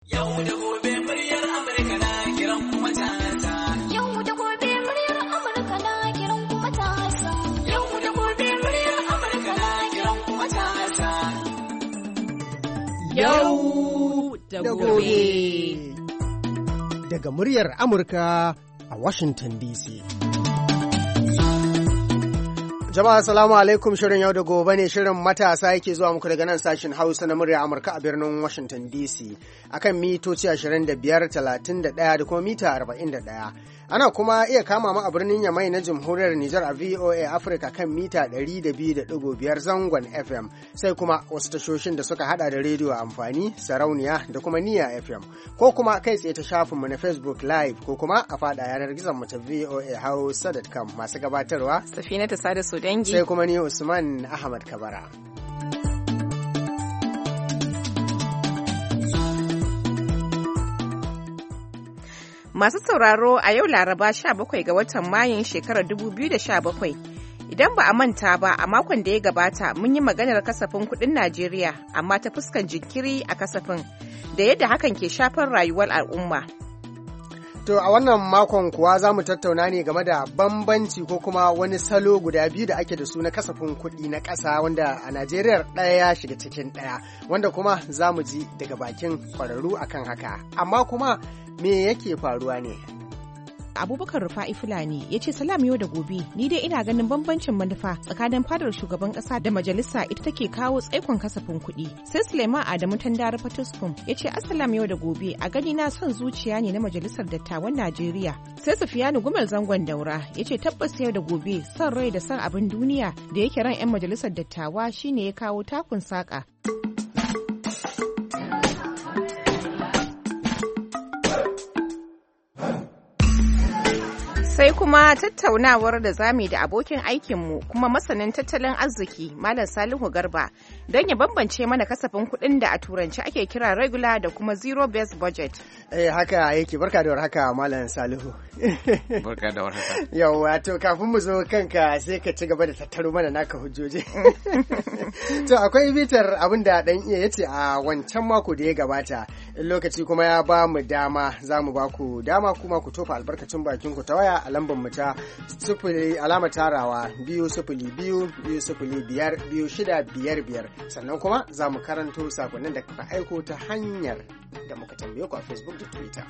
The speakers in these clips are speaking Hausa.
Yau da gobe muryar Amurka na kiran kuma matasa. Yau da gobe muryar Amurka na kiran kuma matasa. Yau da gobe muryar Amurka na kiran kuma matasa. Yau da gobe. Daga muryar Amurka a Washington DC. Jama'a salamu alaikum, shirin yau da gobe ne, shirin matasa yake zuwa muku daga nan sashin Hausa na murya Amurka a birnin Washington DC akan mitoci 25, 31 da kuma mita 41. Ana kuma iya kama mu a birnin Yamai na Jamhuriyar Nijar a VOA Africa kan mita 102.5 zangon FM, sai kuma wasu tashoshin da suka hada da rediyo amfani, sarauniya da kuma niya FM, ko kuma kai tsaye ta shafinmu na Facebook Live ko kuma a fada yanar gizon mu ta VOA Hausa.com. Masu gabatarwa Safina ta sada su dangi, sai kuma ni Usman Ahmad Kabara. Masu sauraro, a yau Laraba 17 ga watan Mayun shekarar 2017. Idan ba a manta ba, a makon da ya gabata mun yi maganar kasafin kuɗin Najeriya, amma ta fuskan jinkiri a kasafin da yadda hakan ke shafar rayuwar al'umma. To a wannan makon kuwa za mu tattauna ne game da bambanci ko kuma wani salo guda biyu da ake da su na kasafin kuɗi na ƙasa, wanda a Najeriya ɗaya ya shiga cikin ɗaya, wanda kuma za mu ji daga bakin ƙwararru akan haka. Amma kuma me yake faruwa ne? Abubakar Rufa'i Fulani ya ce salam yau da gobe, ni dai ina ganin bambancin manufa tsakanin fadar shugaban kasa da majalisa ita take kawo tsaikon kasafin kuɗi. Sai Suleiman Adamu Tandara Fatuskum ya ce assalam yau da gobe, a gani na son zuciya ne na majalisar dattawan Najeriya. Sai Sufiyanu Gumal Zangon Daura ya ce tabbas yau da gobe, son rai da son abin duniya da yake ran 'yan majalisar dattawa shine ya kawo takun saƙa. Sai kuma tattaunawar da zamu da abokin aikinmu kuma masanin tattalin arziki Malam Salihu Garba don ya bambance mana kasafin kuɗin da a turanci ake kira regular da kuma zero based budget. Haka yake. Barka da warhaka Malam Salihu. Barka da warhaka. Yawwa, to kafin mu zo kanka sai ka ci gaba da tattaro mana naka hujjoji. To akwai bitar abin da dan iya yace a wancan mako da ya gabata, lokaci kuma ya ba mu dama, za mu ba ku dama kuma ku tofa albarkacin bakin ku ta waya a lambar mu ta 0 alama tarawa 202052655, sannan kuma za mu karanto sakonnin da kuka aiko ta hanyar da muka tambaye ku a Facebook da Twitter.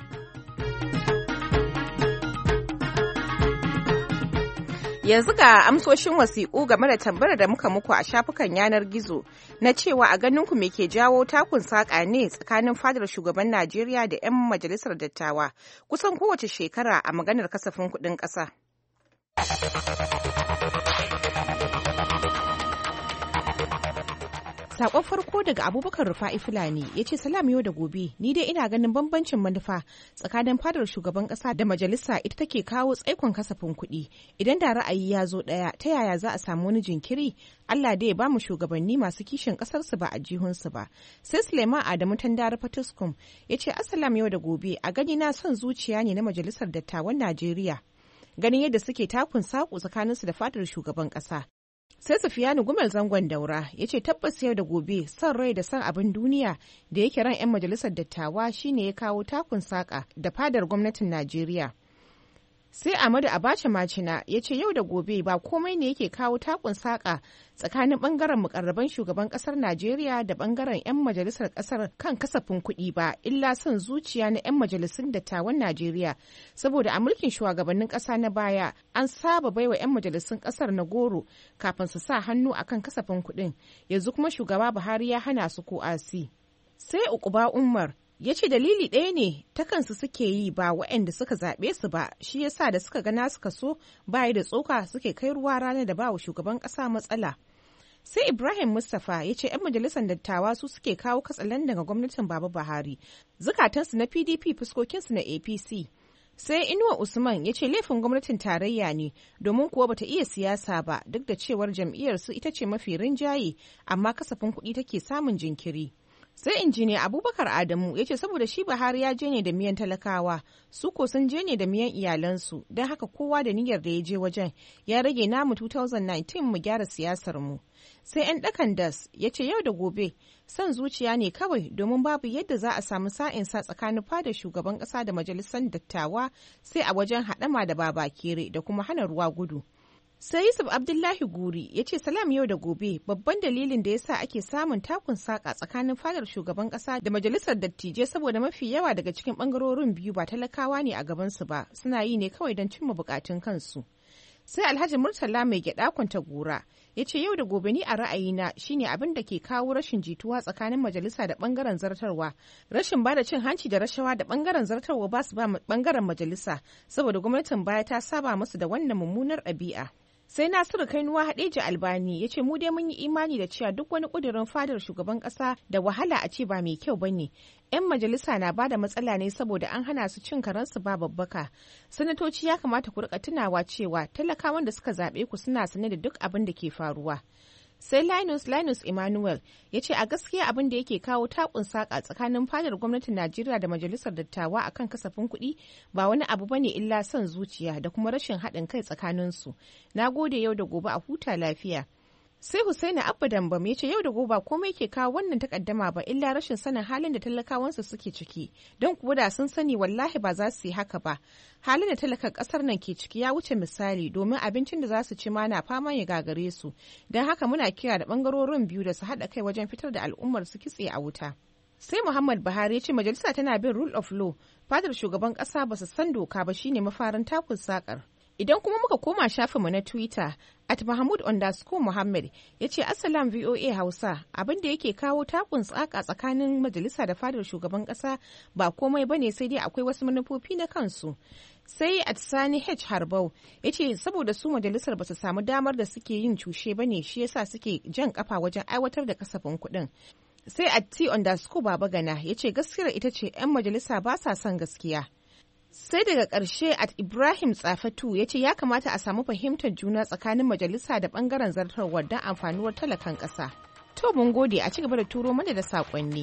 Yanzu ga amsoshin wasiƙu game da tambayar da muka muku a shafukan yanar gizo na cewa a ganinku me ke jawo takun saƙa ne tsakanin fadar shugaban Najeriya da 'yan majalisar dattawa kusan kowace shekara a maganar kasafin kuɗin ƙasa. Sakon farko daga Abubakar Rufa'i Fulani ya ce salam yau da gobe, ni dai ina ganin bambancin manufa tsakanin fadar shugaban kasa da majalisa ita take kawo tsaikon kasafin kuɗi. Idan da ra'ayi ya zo ɗaya, ta yaya za a samu wani jinkiri? Allah dai ya ba mu shugabanni masu kishin ƙasarsu ba a jihunsu ba. Sai Suleiman Adamu Tandara Fatuskum ya ce assalam yau da gobe, a gani na son zuciya ne na majalisar dattawan Najeriya, ganin yadda suke takun saƙo tsakaninsu da fadar shugaban ƙasa. Sai Sufiyanu Gumal Zangon Daura ya ce tabbas yau da gobe, son rai da son abin duniya da yake ran 'yan majalisar dattawa shine ya kawo takun saƙa da fadar gwamnatin Najeriya. Sai Ahmadu Abacha Macina ya ce yau da gobe ba komai ne yake kawo takun saƙa tsakanin ɓangaren mukarraban shugaban ƙasar Najeriya da ɓangaren 'yan majalisar ƙasar kan kasafin kuɗi ba, illa son zuciya na 'yan majalisun dattawan Najeriya, saboda a mulkin shugabannin ƙasa na baya an saba baiwa 'yan majalisun ƙasar na goro kafin su sa hannu akan kasafin kuɗin, yanzu kuma shugaba Buhari ya hana su ko asi. Sai Ukuba Umar ya ce dalili ɗaya ne ta kansu suke yi ba waɗanda suka zaɓe su ba, shi yasa da suka gana suka so bayi da tsoka suke kai ruwa ranar da ba wa shugaban ƙasa matsala. Sai Ibrahim Mustapha ya ce 'yan majalisar dattawa su suke kawo katsalan daga gwamnatin Baba Buhari, zukatansu na PDP fuskokinsu na APC. Sai Inuwa Usman ya ce laifin gwamnatin tarayya ne, domin kuwa bata iya siyasa ba, duk da cewar jam'iyyarsu ita ce mafi rinjaye, amma kasafin kuɗi take samun jinkiri. Sai injiniya Abubakar Adamu ya ce saboda shi Buhari ya je ne da miyan talakawa, su ko sun je ne da miyan iyalansu, don haka kowa da niyyar da ya je wajen, ya rage namu 2019 mu gyara siyasar mu. Sai 'yan ɗakan das ya ce yau da gobe son zuciya ne kawai, domin babu yadda za a samu sa'insa tsakanin fadar shugaban ƙasa da majalisar dattawa sai a wajen haɗama da babakere da kuma hana ruwa gudu. Sai Yusuf Abdullahi Guri ya ce salam yau da gobe babban dalilin da ya sa ake samun takun saƙa tsakanin fadar shugaban ƙasa da majalisar dattijai saboda mafi yawa daga cikin ɓangarorin biyu ba talakawa ne a gabansu ba, suna yi ne kawai don cimma buƙatun kansu. Sai Alhaji Murtala mai gyaɗa kwanta gora ya ce yau da gobe ni a ra'ayina shine abin da ke kawo rashin jituwa tsakanin majalisa da bangaren zartarwa, rashin bada cin hanci da rashawa da bangaren zartarwa ba su ba bangaren majalisa saboda gwamnatin baya ta saba musu da wannan mummunar ɗabi'a. Sai Nasiru Kainuwa Hadeji Albani ya ce mu dai mun yi imani da cewa duk wani ƙudurin fadar shugaban ƙasa da wahala a ce ba mai kyau bane. 'Yan majalisa na bada matsala ne saboda an hana su cin karansu ba babbaka. Sanatoci ya kamata ku rika tunawa cewa talakawan da suka zaɓe ku suna sane da duk abin da ke faruwa. Sai Linus Emmanuel ya ce a gaskiya abin da yake kawo takun saƙa tsakanin fadar gwamnatin Najeriya da majalisar dattawa akan kasafin kuɗi ba wani abu bane illa son zuciya da kuma rashin haɗin kai tsakaninsu. Na gode yau da gobe a huta lafiya. Sai Husaini Abba Dambam ya ce yau da gobe komai ke kawo wannan takaddama ba illa rashin sanin halin da talakawansu suke ciki, don kuwa da sun sani wallahi ba za su yi haka ba. Halin da talakan kasar nan ke ciki ya wuce misali, domin abincin da za su ci ma na fama ya gagare su, don haka muna kira da bangarorin biyu da su haɗa kai wajen fitar da al'ummar su kitse a wuta. Sai Muhammad Buhari ya ce majalisa tana bin rule of law, fadar shugaban ƙasa ba su san doka ba shine mafarin takun sakar. Idan kuma muka koma shafinmu na Twitter, @Mahmud_Muhammad ya ce Assalam VOA Hausa, abin da yake kawo takun tsaka tsakanin majalisa da fadar shugaban kasa ba komai bane sai dai akwai wasu manufofi na kansu. Sai Sani H Harbau ya ce saboda su majalisar ba su samu damar da suke yin cushe bane shi yasa suke jan kafa wajen aiwatar da kasafin kuɗin. Sai @T_Babagana ya ce gaskiyar ita ce 'yan majalisa ba sa son gaskiya. Sai daga ƙarshe Ibrahim Tsafatu ya ce ya kamata a samu fahimtar juna tsakanin majalisa da ɓangaren zartarwar don amfanuwar talakan ƙasa. To mun gode, a ci gaba da turo mana da saƙonni.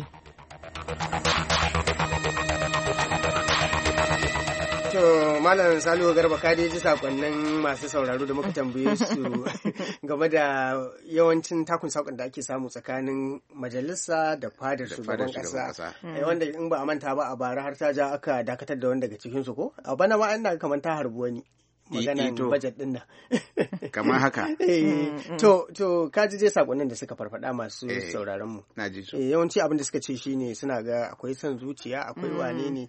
To Malam Salihu Garba ka dai ji sakonnin masu sauraro da muka tambaye su game da yawancin takun sakon da ake samu tsakanin majalisa da fadar shugaban kasa. Wanda in ba a manta ba a bara har ta ja aka dakatar da wani daga cikin su ko? A bana ma ina kamar ta harbi wani. Maganan budget din nan. Kamar haka. To ka ji je sakonnin da suka farfada masu sauraron mu. Na ji su. Yawanci abin da suka ce shine suna ga akwai son zuciya, akwai wane ne.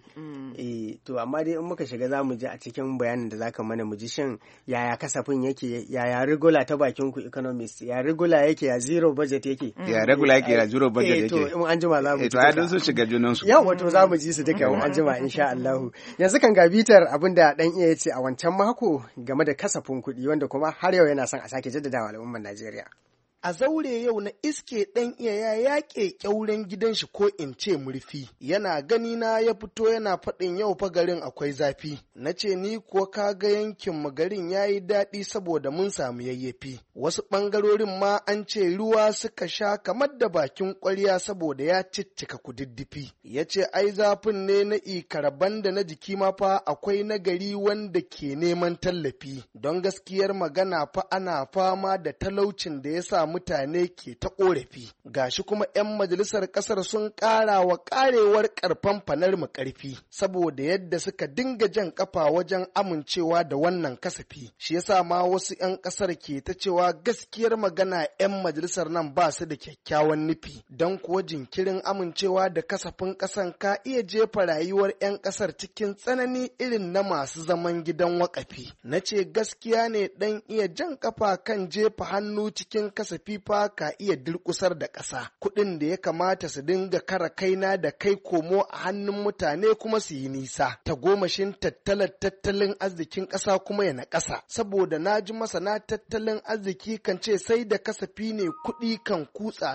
To amma dai in muka shiga za mu ji a cikin bayanin da zaka mana mu ji shin yaya kasafin yake, yaya regular ta bakin ku economist, ya regular yake, ya zero budget yake. Ya regular yake, ya zero budget yake. To in an jima za mu ji. To ai sun shiga junan su. Yawa to za mu ji su duka in an jima insha Allah. Yanzu kan ga bitar abin da dan iya yace a wancan mako game da kasafin kuɗi wanda kuma har yau yana son a sake jaddadawa al'ummar Najeriya. A zaure yau na iske ɗan iya ya yaƙe ƙyauren gidan shi ko in ce murfi, yana gani na ya fito yana faɗin yau fa garin akwai zafi. Na ce ni kuwa ka ga yankin mu garin ya yi daɗi saboda mun samu yayyafi. Wasu ɓangarorin ma an ce ruwa suka sha kamar da bakin ƙwarya saboda ya ciccika kududdufi. Ya ce ai zafin ne na ikaraban da na jiki ma fa akwai nagari wanda ke neman tallafi. Don gaskiyar magana fa ana fama da talaucin da ya sa mutane ke ta ƙorafi. Gashi kuma 'yan majalisar ƙasar sun ƙara wa ƙarewar ƙarfan fanar mu ƙarfi saboda yadda suka dinga jan ƙafa wajen amincewa da wannan kasafi. Shi yasa ma wasu 'yan ƙasar ke ta cewa gaskiyar magana 'yan majalisar nan ba su da kyakkyawan nufi. Don kuwa jinkirin amincewa da kasafin ƙasan ka iya jefa rayuwar 'yan ƙasar cikin tsanani irin na masu zaman gidan waƙafi. Na ce gaskiya ne ɗan iya jan ƙafa kan jefa hannu cikin kasafi fifa ka iya durkusar da ƙasa, kuɗin da ya kamata su dinga kara kaina da kai komo a hannun mutane kuma su yi nisa. Tagomashin tattalin arzikin ƙasa kuma ya naƙasa, saboda na ji masana tattalin arziki kan ce sai da kasafi ne kuɗi kan kutsa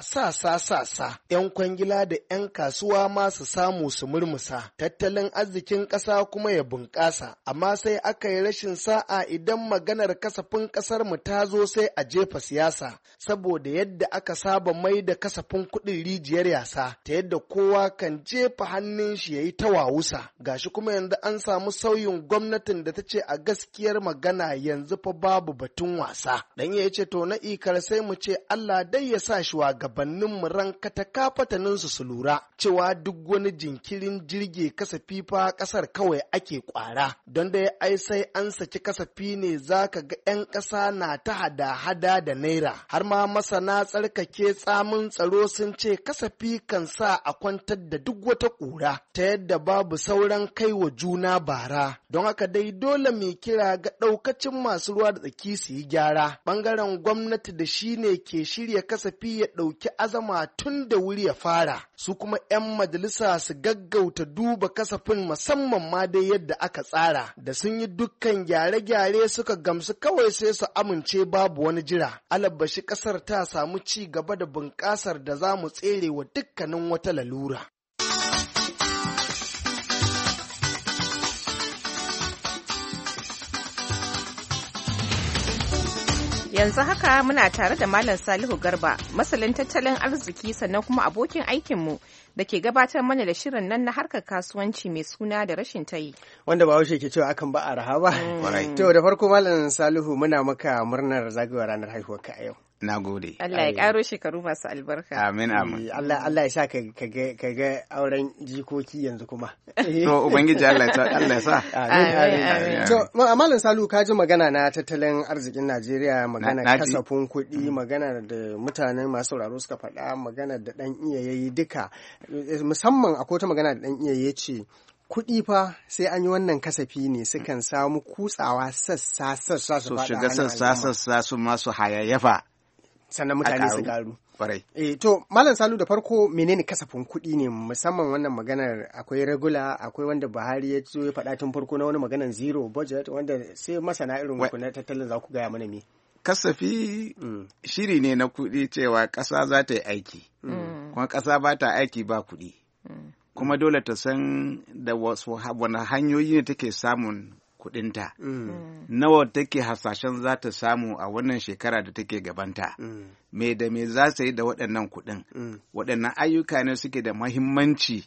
sa. 'Yan kwangila da 'yan kasuwa ma su samu su murmusa, tattalin arzikin ƙasa kuma ya bunƙasa, amma sai aka yi rashin sa'a idan maganar kasafin ƙasar mu ta zo sai a jefa siyasa. saboda yadda aka saba mai da kasafin kuɗin rijiyar yasa ta yadda kowa kan jefa hannun shi ya yi ta wawusa. Gashi kuma yanzu an samu sauyin gwamnatin da ta ce a gaskiyar magana yanzu fa babu batun wasa. Dan ya ce to na ikar sai mu ce Allah dai ya sa shugabannin mu rankata kafatanin su lura cewa duk wani jinkirin jirge kasafi fa kasar kawai ake kwara. Don da ai sai an saki kasafi ne zaka ga 'yan ƙasa na ta hada-hada da naira. Har ma masana tsarkake tsamin tsaro sun ce kasafi kan sa a kwantar da duk wata ƙura ta yadda babu sauran kai wa juna bara. Don haka dai dole mai kira ga ɗaukacin masu ruwa da tsaki su yi gyara. Ɓangaren gwamnati da shi ne ke shirya kasafi ya ɗauki azama tun da wuri ya fara. Su kuma 'yan majalisa su gaggauta duba kasafin musamman ma dai yadda aka tsara. Da sun yi dukkan gyare-gyare suka gamsu kawai sai su amince babu wani jira. Alabashi ƙasar ta samu ci gaba da bunƙasar da za mu tsere wa dukkanin wata lalura. Yanzu haka muna tare da Malam Salihu Garba, masalin tattalin arziki sannan kuma abokin aikinmu da ke gabatar mana da shirin nan na harkar kasuwanci mai suna da rashin tayi. Wanda ba ke cewa akan ba a rahaba. To da farko Malam Salihu muna maka murnar zagayowar ranar haihuwarka a yau. Na gode. Allah ya karo shekaru masu albarka. Amin amin. Allah ya sa ka ga auren jikoki yanzu kuma. To Ubangiji Allah ya sa. Amin. To Malam Salihu ka ji magana na tattalin arzikin Najeriya, magana kasafin kuɗi, magana da mutanen masu sauraro suka faɗa, magana da ɗan iya yayi duka. Musamman akwai wata magana da ɗan iya ya ce kuɗi fa sai an yi wannan kasafi ne sukan samu kutsawa sassa su faɗa shiga sassa su masu hayayyafa. Sannan mutane su karu. To Malam Salu da farko menene kasafin kuɗi ne, musamman wannan maganar akwai regular, akwai wanda Buhari ya zo ya faɗa tun farko na wani maganar zero budget wanda sai masana irin ku na tattalin za ku gaya mana me. Kasafi shiri ne na kuɗi cewa ƙasa za ta yi aiki, kuma ƙasa ba ta aiki ba kuɗi, kuma dole ta san da wani hanyoyi ne take samun kuɗinta, nawa take hasashen za ta samu a wannan shekara da take gabanta, me da me za ta yi da waɗannan kuɗin, waɗannan ayyuka ne suke da mahimmanci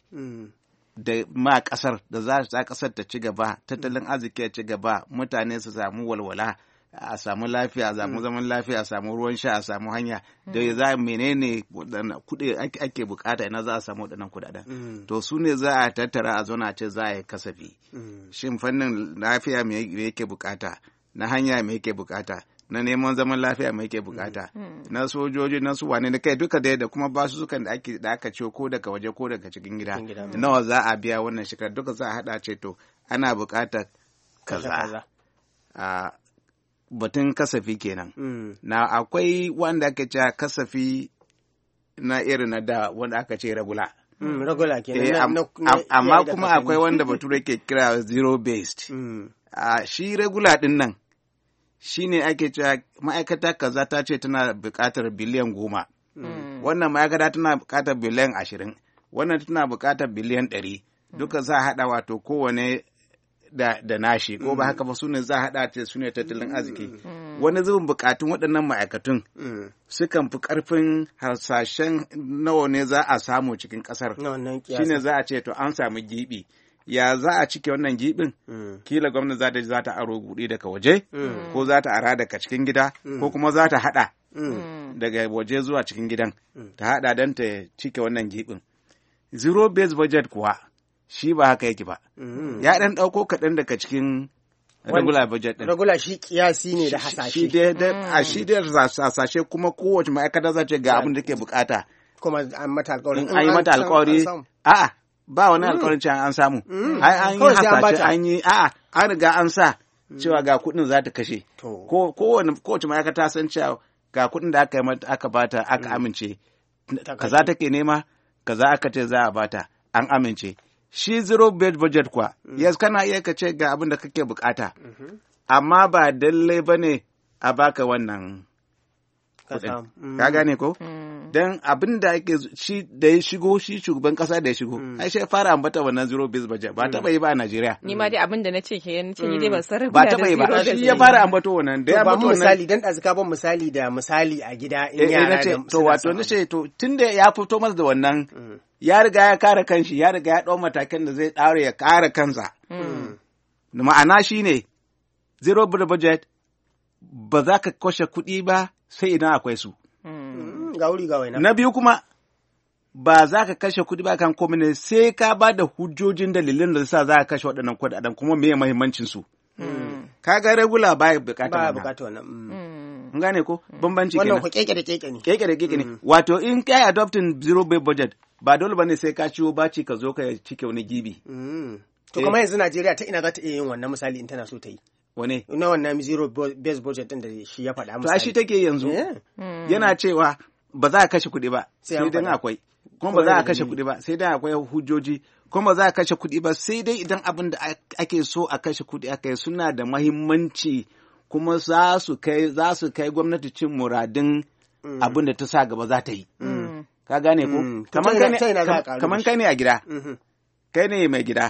da ma ƙasar da za ƙasar ta ci gaba, tattalin arziki ya ci gaba, mutane su samu walwala, a samu lafiya, a samu zaman lafiya, a samu ruwan sha, a samu hanya, da za menene kuɗi ake bukata ina za a samu waɗannan kuɗaɗen. To su ne za a tattara a zona ce za a yi kasafi. Shin fannin lafiya me yake bukata, na hanya me yake bukata, na neman zaman lafiya me yake bukata, na sojoji, na su wane da kai duka da kuma basu sukan da aka ce ko daga waje ko daga cikin gida, nawa za a biya wannan shekara, duka za a haɗa ce to ana bukatar kaza. Batun kasafi kenan. Na akwai wanda aka ce kasafi na irin na da wanda aka ce regular. Regular kenan. Amma kuma akwai wanda bature ke kira zero based. Shi regular din nan shi ne ake cewa ma'aikata kaza ta ce tana buƙatar biliyan 10. Wannan ma'aikata tana buƙatar biliyan 20. Wannan tana buƙatar biliyan 100. Duka za a haɗa wato kowane da nashi, ko ba haka ba su ne za a haɗa ce su ne tattalin arziki. Wani zubin bukatun waɗannan ma'aikatun sukan fi ƙarfin harsashen nawa ne za a samu cikin ƙasar. Shi ne za a ce to an samu giɓi. Ya za a cike wannan giɓin? Kila gwamnati za ta aro kuɗi daga waje, ko za ta ara daga cikin gida, ko kuma za ta haɗa daga waje zuwa cikin gidan, ta haɗa don ta cike wannan giɓin. Zero based budget kuwa shi ba haka yake ba. Ya ɗan ɗauko kaɗan daga cikin regular budget ɗin. Regular shi kiyasi ne da hasashe. Shi da hasashe kuma kowace ma'aikata za ce ga abin da ke bukata. Kuma an mata alƙawari. An yi mata alƙawari. A'a, ba wani alƙawarin cewa an samu. An yi hasashe, an yi, an riga an sa cewa ga kuɗin za ta kashe. Kowace ma'aikata san cewa ga kuɗin da aka bata aka amince. Kaza take nema, kaza aka ce za a bata, an amince. Shi zero based budget kuwa, yes, kana iya ka ce ga abin da kake bukata, amma ba dalle ba ne a baka wannan kuɗin. Ka gane ko? Dan abin da ake shi da ya shigo shi shugaban kasa da ya shigo ai sai fara ambata wannan zero based budget ba taba yi ba a Najeriya. Ni ma dai abin da nace ke ni dai ban sarrafa ba taba yi ba shi ya fara ambato wannan da ya ambato wannan misali dan azuka ban misali da misali a gida in yara da to wato nace to tunda ya fito masa da wannan ya riga ya kare kanshi ya riga ya dau matakan da zai daure ya kare kansa. Ma'ana shine zero budget ba za ka kashe kuɗi ba sai idan akwai su. Ga wuri ga waina. Na biyu kuma ba za ka kashe kuɗi ba kan komai ne sai ka ba da hujjojin dalilin da sa za ka kashe waɗannan kuɗaɗen kuma me muhimmancin su. Ka ga regular ba bukata wannan. Mun gane ko bambanci kenan. Wannan ko keke da keke ne. Keke da keke ne. Wato in kai adopting zero based budget ba dole bane sai ka ciwo baci ka zo ka cike wani gibi. To kamar yanzu Najeriya ta ina za ta iya yin wannan misali in tana so ta yi. Wane? Na wannan zero based budget din da shi ya faɗa misali. To shi take yanzu. Yana cewa ba za a kashe kuɗi ba sai dan akwai. Kuma ba za a kashe kuɗi ba sai dan akwai hujjoji. Kuma ba za a kashe kuɗi ba sai dai idan abin da ake so a kashe kuɗi aka yi suna da mahimmanci kuma za su kai gwamnati cin muradin abin da ta sa gaba za ta yi. Ka gane ko? Kaman kai ne a gida. Kai ne mai gida.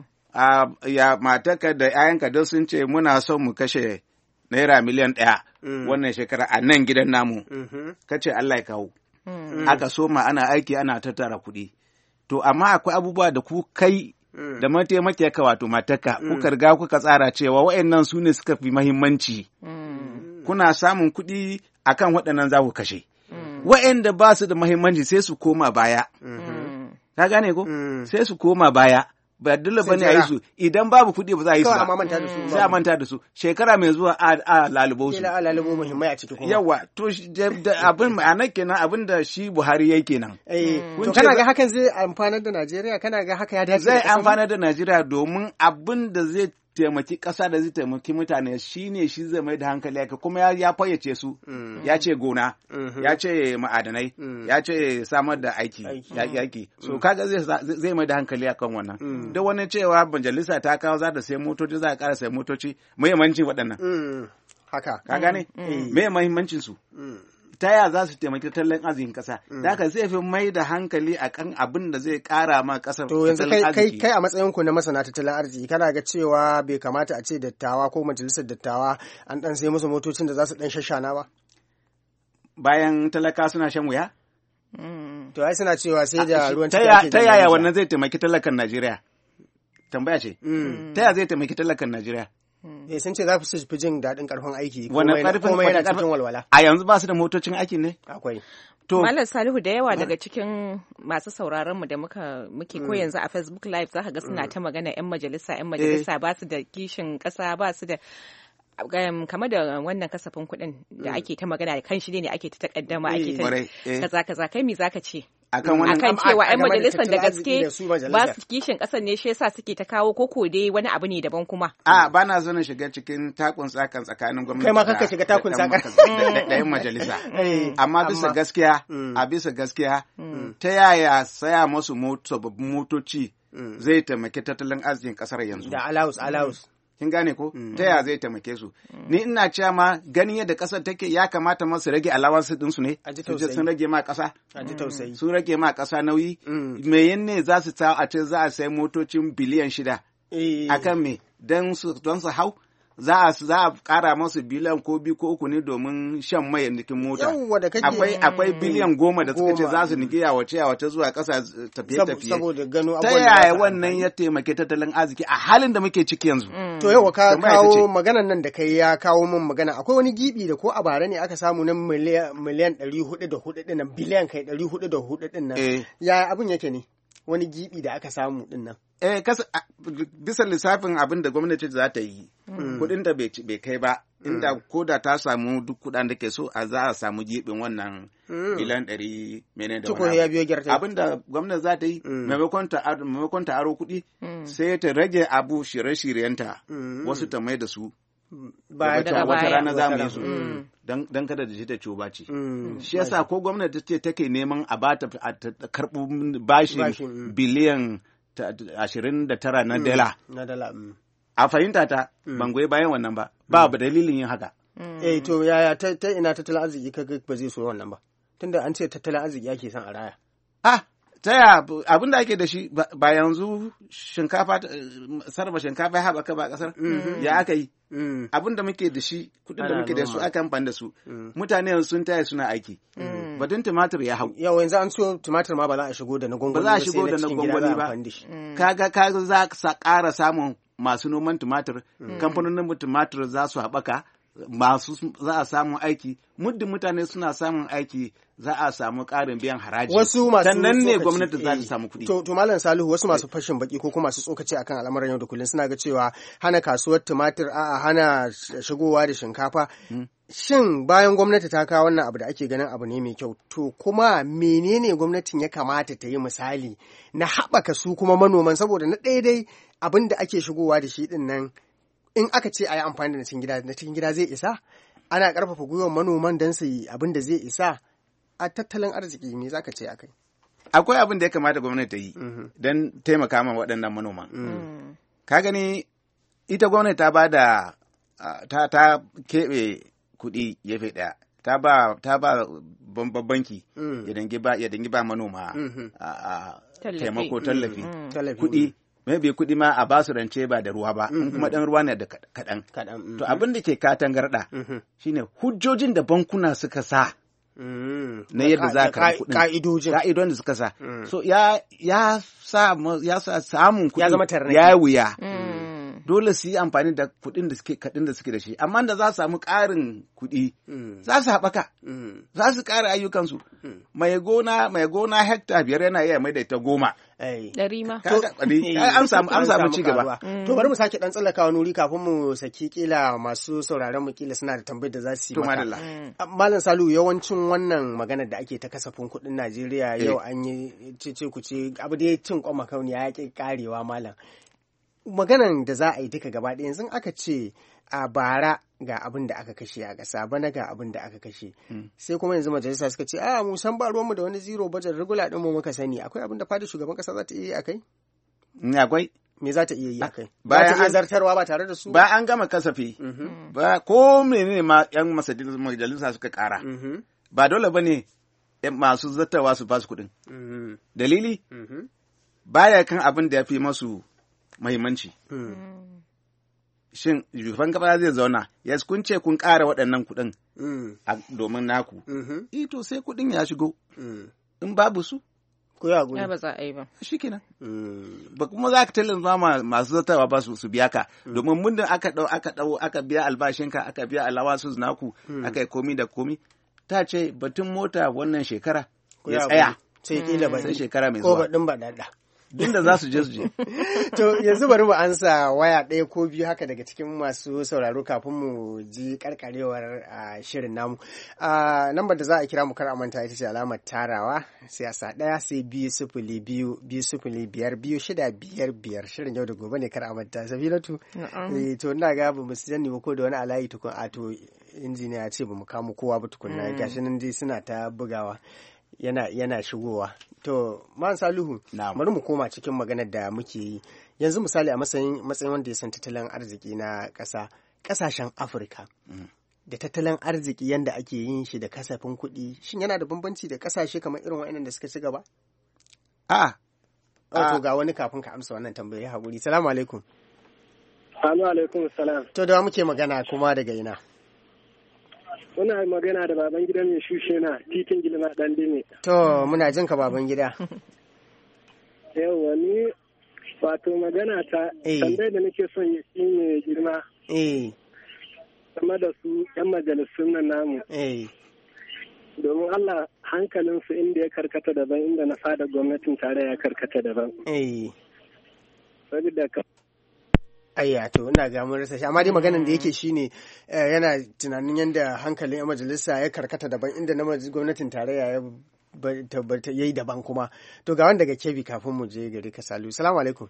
Ya matarka da ‘ya'yanka don sun ce muna son mu kashe naira miliyan 1 wannan shekara a nan gidan namu, ka ce Allah ya kawo. Aka soma ana aiki ana tattara kuɗi. To, amma akwai abubuwa da ku kai da mataimakiyarka wato matarka, kuka riga kuka tsara cewa waɗannan su ne suka fi mahimmanci. Kuna samun kuɗi akan waɗannan za ku kashe. Waɗanda ba su da mahimmanci sai su koma baya. Ka gane ko? Sai su koma baya. Ba dole bane a yi su idan babu kuɗi ba za a yi su ba sai a manta da su shekara mai zuwa a lalubo su a lalubo muhimmai a ciki kuma yawa to abin ma'ana kenan abin da shi Buhari yake kenan to kana ga hakan zai amfanar da Najeriya kana ga haka ya dace zai amfanar da Najeriya domin abin da zai taimaki ƙasa da zai taimaki mutane shi zai mai da hankali yake kuma ya fayyace su ya ce gona ya ce ma'adanai ya ce samar da aiki so kaga zai mai da hankali akan wannan da wani cewa majalisa ta kawo za ta sai motoci za a ƙara sai motoci muhimmancin waɗannan haka ka gane me muhimmancin su ta yaya za su taimaki tattalin arzikin ƙasa da haka zai fi mai da hankali a kan abin da zai ƙara ma ƙasar tattalin arziki. Kai a matsayin ku na masana tattalin arziki kana ga cewa bai kamata a ce dattawa ko majalisar dattawa an ɗan sai musu motocin da za su ɗan shashana ba? Bayan talaka suna shan wuya? To ai suna cewa sai da ruwan ciki ake ta yaya wannan zai taimaki talakan Najeriya? Tambaya ce. Ta yaya zai taimaki talakan Najeriya? Sun ce za su fi jin daɗin ƙarfin aiki. Wani ƙarfin yana cikin walwala. A yanzu ba su da motocin aiki ne? Akwai. To Malam Salihu da yawa daga cikin masu sauraron mu da muke ko yanzu a Facebook Live za ka ga suna ta magana 'yan majalisa ba su da kishin ƙasa ba su da kamar da wannan kasafin kuɗin da ake ta magana da kan shi ne ake ta takaddama ake ta kaza kai me zaka ce akan cewa ƴan majalisar da gaske ba su kishin ƙasar ne shi yasa suke ta kawo koko dai wani abu ne daban kuma ba na zo na shiga cikin takun tsakan tsakanin gwamnati kai ma kanka shiga takun tsakan da ƴan majalisa amma bisa gaskiya ta yaya saya musu sababbin motoci zai taimaki tattalin arzikin ƙasar yanzu da alawus kin gane ko ta yaya zai taimake su ni ina cewa ma ganin yadda kasar take ya kamata ma su rage alawansu din su ne sun rage ma kasa sun rage ma kasa nauyi me yanne za su ta a ce za a sai motocin biliyan 6 akan me don su hau za a kara masu biliyan ko 2 ko 3 ne domin shan mai nikin mota akwai biliyan 10 da suka ce za su niki yawace zuwa ƙasa tafiye-tafiye ta yaya wannan ya taimake tattalin arziki a halin da muke ciki yanzu to yau ka kawo maganan nan da kai ya kawo min magana akwai wani gibi da ko a bara ne aka samu na miliyan 404 din nan biliyan kai 404 din nan ya abin yake ne wani gibi da aka samu din nan bisa lissafin abin da gwamnati za ta yi kudin da bai kai ba inda ko da ta samu duk kudan da ke so a za a samu gibin wannan miliyan 100 mene da wani abin da gwamnati za ta yi maimakon ta aro kudi sai ta rage abu shirye-shiryenta wasu ta mai da su wata rana za mu yi su don kada da shi ta coba ce shi yasa ko gwamnati ce take neman a ba ta karɓi bashin biliyan 29 na dala a fahimta ta ban goyi bayan wannan ba dalilin yin haka To yaya ta ina tattalin arziki kaga ba zai so wannan ba tunda an ce tattalin arziki ake son a raya. Ta ya abin da ake da shi ba yanzu shinkafa sarrafa shinkafa ya haɓaka ba ƙasar ya aka yi abin da muke da shi kuɗin da muke da su aka amfani da su mutane yanzu sun taya suna aiki batun tumatir ya hau yau yanzu an so tumatir ma ba za a shigo da na gwangwani ba za a shigo da na gwangwani ba kaga za ka ƙara samun masu noman tumatir kamfanonin tumatir za su haɓaka za a samu aiki muddin mutane suna samun aiki za a samu ƙarin biyan haraji sannan ne gwamnati za ta samu kuɗi. To Malam Salihu wasu masu fashin baki ko kuma masu tsokaci akan al'amuran yau da kullum suna ga cewa hana kasuwar tumatir hana shigowa da shinkafa. Shin bayan gwamnati ta kawo wannan abu da ake ganin abu ne mai kyau to kuma menene gwamnatin ya kamata ta yi misali na haɓaka su kuma manoman saboda na ɗaya dai abin da ake shigowa da shi ɗin nan in aka ce a yi amfani da na cikin gida zai isa ana ƙarfafa gwiwar manoman don su yi abin da zai isa a tattalin arziki me za ka ce akai? Akwai abin da ya kamata gwamnati ta yi don taimaka ma waɗannan manoma. Ka gani ita gwamnati ta ba da ta keɓe kuɗi gefe ɗaya ta ba banki ya dangi ba manoma taimako tallafi kuɗi maybe kuɗi ma a basu rance ba da ruwa ba in kuma ɗan ruwa ne da kaɗan. To abin da ke katangarɗa shine hujjojin da bankuna suka sa na yadda za ka kuɗin ka'idojin da suka sa so ya sa samun kuɗi ya wuya dole su yi amfani da kuɗin da suke da shi amma da za su samu ƙarin kuɗi za su haɓaka za su ƙara ayyukansu mai gona hekta 5 yana iya mai da ita 10 ɗari ma. An samu ci gaba. To bari mu sake ɗan tsallakawa nuri kafin mu saki kila masu sauraron mu kila suna da tambayar da za su yi maka. Malam Salu yawancin wannan magana da ake ta kasafin kuɗin Najeriya yau an yi ce ku ce abu da ya cin kwama kauniya ya ƙi karewa malam. Maganan da za a yi duka gaba ɗaya yanzu aka ce a bara ga abin da aka kashe a ƙasa bana ga abin da aka kashe sai kuma yanzu majalisa suka ce mu san ba ruwanmu da wani zero budget regular din mu muka sani akwai abin da fadar shugaban ƙasa za ta iya yi akai akwai me za ta iya yi akai bayan an zartarwa ba tare da su ba an gama kasafi ba ko menene ma yan majalisa suka ƙara ba dole bane masu zartarwa su ba su kuɗin dalili baya kan abin da ya fi masu muhimmanci shin shugaban kasa zai zauna ya kun ce kun ƙara waɗannan kuɗin domin naku to sai kuɗin ya shigo in babu su ko ya gudu ba za a yi ba shi kenan ba kuma za ka talin zama masu zartawa ba su biya ka domin mun da aka biya albashinka aka biya alawasu naku aka yi komi da komi ta ce batun mota wannan shekara ya tsaya sai kila ba sai shekara mai zuwa ko baɗin ba daɗa inda za su je su je. To yanzu bari mu ansa waya ɗaya ko biyu haka daga cikin masu sauraro kafin mu ji karkarewar shirin namu. Lambar da za a kira mu kar a manta ita ce alamar tarawa sai a sa 1 sai 2 shirin yau da gobe ne kar a manta. Safinatu. To ina ga ba mu sani ba ko da wani alayi tukun to injiniya ya ce ba mu kamo kowa ba tukunna gashi nan dai suna ta bugawa. Yana shigowa. To, Man Salihu, bari mu koma cikin maganar da muke yi. Yanzu misali a matsayin wanda ya san tattalin arziki na ƙasashen Afirka. Da tattalin arziki yanda ake yin shi da kasafin kuɗi, shin yana da bambanci da ƙasashe kamar irin waɗannan da suka ci gaba? To ga wani kafin ka amsa wannan tambayar haƙuri. Salamu alaikum. Alaikum salam. To da muke magana kuma daga ina? Muna magana da baban gida mai shushe na titin gilma dan dime. To muna jin ka baban gida. Yawwa ni wato magana ta tambayar da nake son yi shi ne girma. Game da su yan majalisun nan namu. Domin Allah hankalinsu inda ya karkata daban inda na fada gwamnatin tare ya karkata daban. Saboda Ayya to ina ga mun rasa shi amma dai maganan da yake shine yana tunanin yanda hankalin majalisa ya karkata daban inda na gwamnatin tarayya ya yi daban kuma to ga wanda daga Kebbi kafin mu je gari ka Salu. Assalamu alaikum.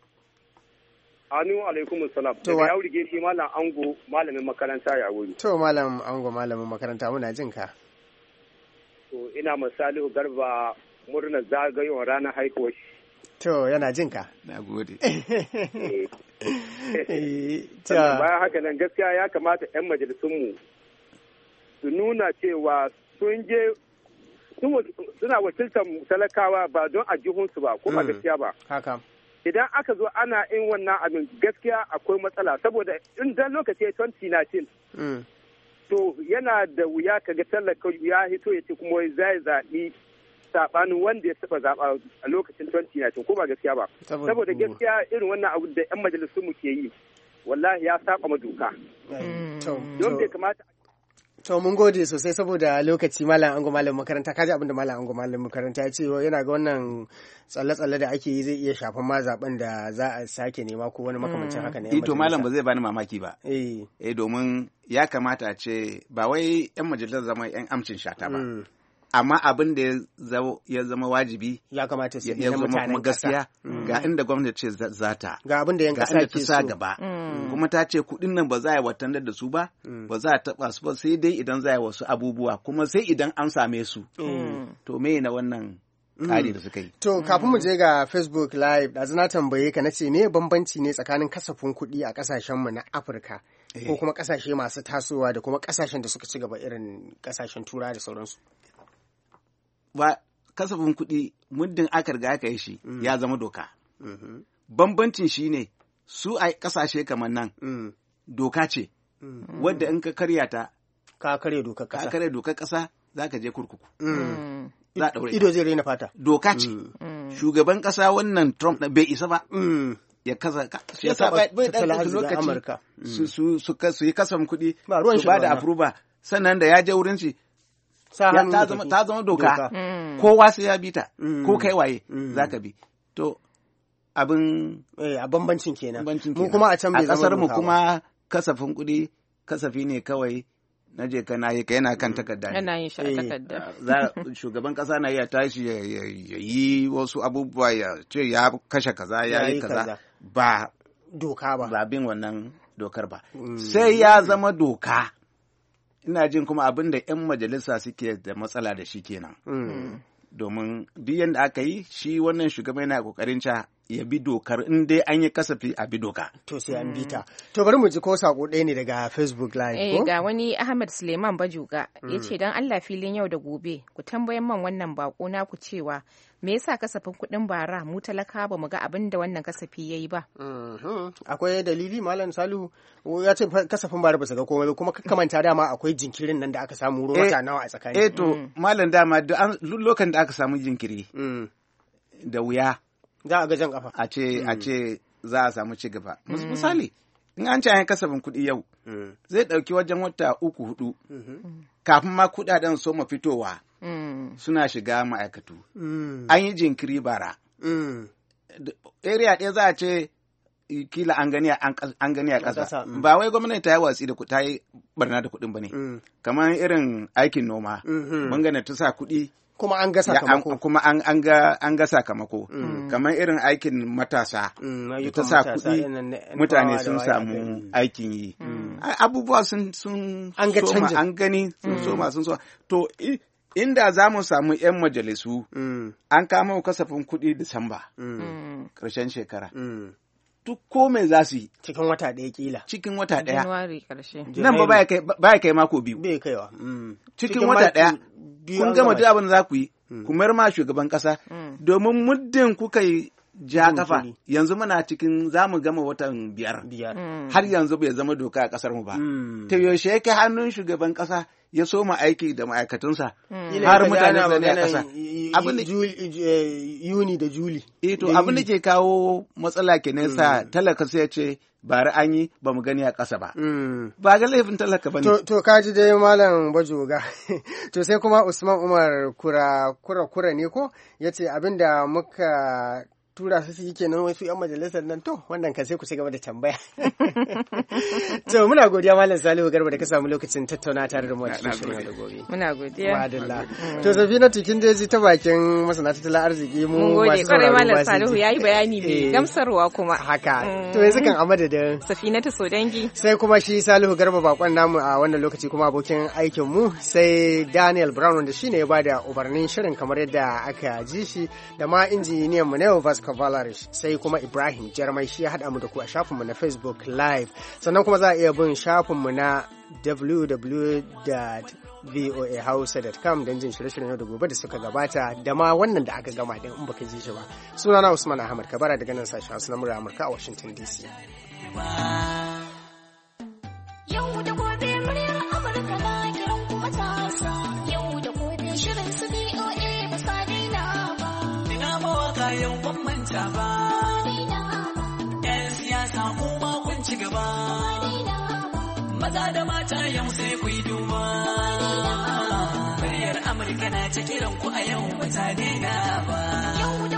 Alaikum assalam. Daga ya wurge shi malam Ango malamin makaranta ya wuri. To malam Ango malamin makaranta muna jin ka. To ina Salihu Garba murnar zagayowar ranar haihuwar shi. To yana jin ka. Na gode. Bayan haka nan gaskiya ya kamata 'yan majalisunmu su nuna cewa sun je suna wakiltar talakawa ba don a jihunsu ba ko ba gaskiya ba. Haka. Idan aka zo ana yin wannan abin gaskiya akwai matsala saboda in dan lokaci 2019 to yana da wuya kaga talaka ya hito ya ce kuma zai zaɓi saɓanin wanda ya taɓa zaɓa a lokacin 2019 ko ba gaskiya ba. Saboda gaskiya irin wannan abu da 'yan majalisun mu ke yi wallahi ya saba ma doka. Don bai kamata. To mun gode sosai saboda lokaci malam ango malam makaranta kaji abinda malam ango malam makaranta ya ce yana ga wannan tsalle-tsalle da ake yi zai iya shafan ma zaben da za a sake nema ko wani makamancin haka ne. To malam ba zai bani mamaki ba. Domin ya kamata a ce ba wai 'yan majalisar zama 'yan amcin shata ba. Amma abin da ya zama wajibi ya kamata su ya zama kuma gaskiya ga inda gwamnati ce za ta ga abin da yan kasa ke so gaba kuma ta ce kuɗin nan ba za a yi watan da su ba ba za a taɓa su ba sai dai idan za a yi wasu abubuwa kuma sai idan an same su to me na wannan ƙari da suka yi. To kafin mu je ga Facebook Live da na tambaye ka nace me bambanci ne tsakanin kasafin kuɗi a ƙasashenmu na Afirka ko kuma ƙasashe masu tasowa da kuma ƙasashen da suka ci gaba irin ƙasashen Turawa da sauransu. Ba kasafin kuɗi muddin aka riga aka yi shi ya zama doka. Bambancin shi ne su a ƙasashe kamar nan doka ce wadda in ka karya ta ka karya dokar ƙasa. Ka karya dokar ƙasa za ka je kurkuku. Za a ɗaure. Ido zai raina fata. Doka ce. Shugaban ƙasa wannan Trump bai isa ba. Ya kasa ya sa bai ɗauki lokaci su yi kasafin kuɗi su ba da approval sannan da ya je wurin shi ta zama doka kowa sai ya bi ta ko kai waye za ka bi to abin a bambancin kenan mu kuma a can bai zama doka ba. A kasar mu kuma kasafin kuɗi kasafi ne kawai na je kana yi ka yana kan takarda yana yin shi a takarda shugaban kasa na iya tashi ya yi wasu abubuwa ya ce ya kashe kaza ya yi kaza ba doka ba bin wannan dokar ba sai ya zama doka. Ina jin kuma abin da 'yan majalisa suke da matsala da shi kenan. Domin duk yadda aka yi shi wannan shugaba yana kokarin ca ya bi dokar in dai an yi kasafi a bi doka. To sai an bi ta. To bari mu ji ko sako ɗaya ne daga Facebook Live. Ko? Ga wani Ahmad Suleiman Bajuga ya ce don Allah filin yau da gobe ku tambayan man wannan bako naku cewa me yasa kasafin kuɗin bara mu talaka ba mu ga abin da wannan kasafi yayi ba. Akwai dalili Malam Salihu ya ce kasafin bara ba su ga komai kuma kamanta dama akwai jinkirin nan da aka samu wata nawa a tsakani. To Malam dama lokacin da aka samu jinkiri da wuya. Za a ga jan kafa. A ce za a samu ci gaba. Misali in an ce an kasafin kuɗi yau zai ɗauki wajen wata 3-4 kafin ma kuɗaɗen so ma fitowa suna shiga ma'aikatu. An yi jinkiri bara. Area ɗaya za a ce kila an gani a ƙasa. Ba wai gwamnati ta yi watsi da ta yi barna da kuɗin ba ne. Kamar irin aikin noma. Mun gane ta sa kuɗi. Kuma an ga sakamako. Kuma an ga sakamako. Kamar irin aikin matasa. Ta sa kuɗi mutane sun samu aikin yi. Abubuwa sun an ga canjin. An gani sun soma sun soma. To inda za mu samu 'yan majalisu an kama kasafin kuɗi Disamba ƙarshen shekara. Duk ko me za su yi. Cikin wata ɗaya kila. Cikin wata ɗaya. Januwari ƙarshe. Nan ba baya kai mako biyu. Bai kaiwa. Cikin wata ɗaya. Kun gama duk abin da za ku yi. Ku mayar ma shugaban ƙasa. Domin muddin kuka yi ja kafa yanzu muna cikin za mu gama watan biyar. Har yanzu bai zama doka a ƙasar mu ba. Ta yaushe yake hannun shugaban ƙasa ya soma aiki da ma'aikatunsa. Har mutane su ne a ƙasa. Yuni da Juli. To abin da ke kawo matsala ke nesa talaka sai ya ce bari an yi ba mu gani a ƙasa ba. Ba ga laifin talaka ba ne. To kaji dai Malam Bajoga. To sai kuma Usman Umar kura ne ko ya ce abin da muka tura su yi kenan wasu 'yan majalisar nan to wannan kan sai ku ci gaba da tambaya. To muna godiya Malam Salihu Garba da ka samu lokacin tattauna tare da mu a cikin shirin da gobe. Muna godiya. Madalla. To Safina Tikin da ji ta bakin masana tattalin arziki mu mun gode kwarai Malam Salihu yayi bayani mai gamsarwa kuma. Haka. To yanzu kan a madadin Safina ta Sodangi. Sai kuma shi Salihu Garba bakon namu a wannan lokaci kuma abokin aikin mu sai Daniel Brown wanda shine ya bada umarnin shirin kamar yadda aka ji shi da ma injiniyan mu Neo Vasco Valarish sai kuma Ibrahim Jarmai shi ya haɗa mu da ku a shafinmu na Facebook Live sannan kuma za a iya bin shafinmu na voahausa.com don jin shirye-shiryen yau da gobe da suka gabata da ma wannan da aka gama din in baka ji shi ba. Sunana Usman Ahmad Kabara daga nan sashen Hausa na murya Amurka a Washington DC. Yau da gobe muryar Amurka na kiran kuma tasa. Yau da gobe shirin su BOA ba sa daina ba. Ina mawaka yau ban manta ba. Yan siyasa kuma kun ci gaba. Maza da mata yau sai ku yi duba. Muryar Amurka na ta kiran ku a yau ba ta daina ba.